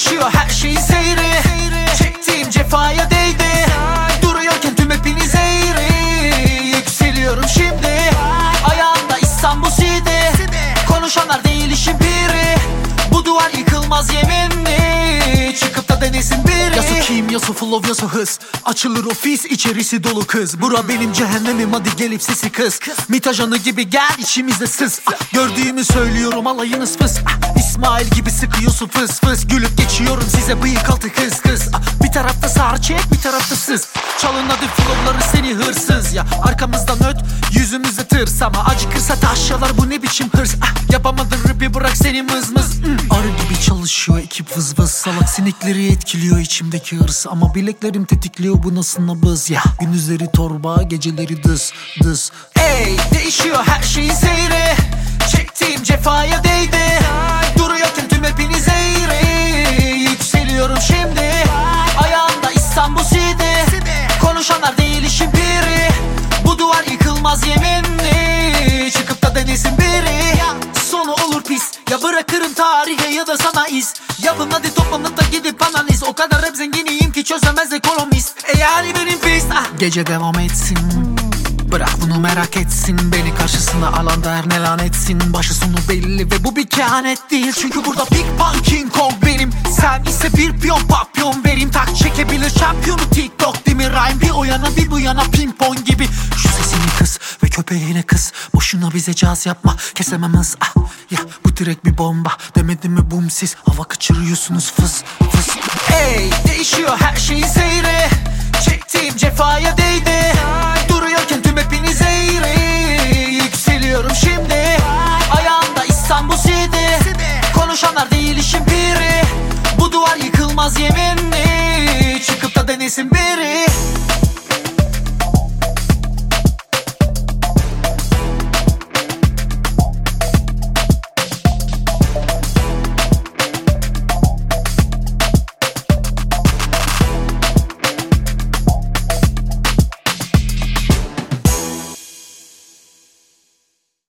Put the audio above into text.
değişiyor her şeyin seyri. Çektiğim cefaya değdi. Duruyorken tüm hepiniz eğri. Yükseliyorum şimdi. Ayağımda İstanbul City. Konuşanlar değil işin biri. Bu duvar yıkılmaz yeminli. Çıkıp da denesin biri. Yasu kim, yasu flow, yasu hız. Açılır ofis, içerisi dolu kız. Bura benim cehennemim, hadi gelip sesi kız. MİT ajanı gibi gel içimizde sız. Gördüğümü söylüyorum, alayınız fıs. İsmail gibi sıkıyorsun fıs fıs. Gülüp geçiyorum size bıyık altı kız kız. Bir tarafta sağır çek, bir tarafta sız. Çalın hadi flowları seni hırsız ya. Arkamızdan öt, yüzümüzde tırs. Ama acıkırsa taşyalar, bu ne biçim hırs. Yapamadın rapi, bırak seni mız mız. Arı gibi çalışıyor ekip vız vız. Salak sinekleri etkiliyor içimdeki hırs. Ama bileklerim tetikliyor, bu nasıl nabız ya. Gündüzleri torba, geceleri dız dız. Ey değişiyor her şeyin seyri. Çektiğim cefaya değdi. Duruyorken tüm hepiniz eğri. Yükseliyorum şimdi. Ayağımda İstanbul City. Konuşanlar değil işin biri. Bu duvar yıkılmaz yeminli. Çıkıp da denesin biri. Sonu olur pis. Ya bırakırım tarihe ya da sana iz. Yapın hadi toplanıp da gidip analiz. O kadar hep zenginiyim ki çözemez ekonomist. Yani benim pis. Gece devam etsin. Bırak bunu merak etsin. Beni karşısına alan der ne lanetsin. Başı sonu belli ve bu bir kehanet değil. Çünkü burada Big Bang King Kong benim. Sen ise bir piyon papyon vereyim. Tak çekebilir şampiyonu TikTok değil mi? Rhyme bir o yana bir bu yana pimpon gibi. Şu sesini kıs ve köpeğine kıs. Boşuna bize caz yapma, kesemem hız. Ya bu direkt bir bomba. Demedim mi bum siz? Hava kaçırıyorsunuz fıs fıs. Ey değişiyor her şeyin seyri. Çektiğim cefaya değdi. Duruyorken tüm hepiniz eğri. Yükseliyorum şimdi. Ayağımda İstanbul City. Konuşanlar değil işin biri. Bu duvar yıkılmaz yeminli. Çıkıp da denesin biri.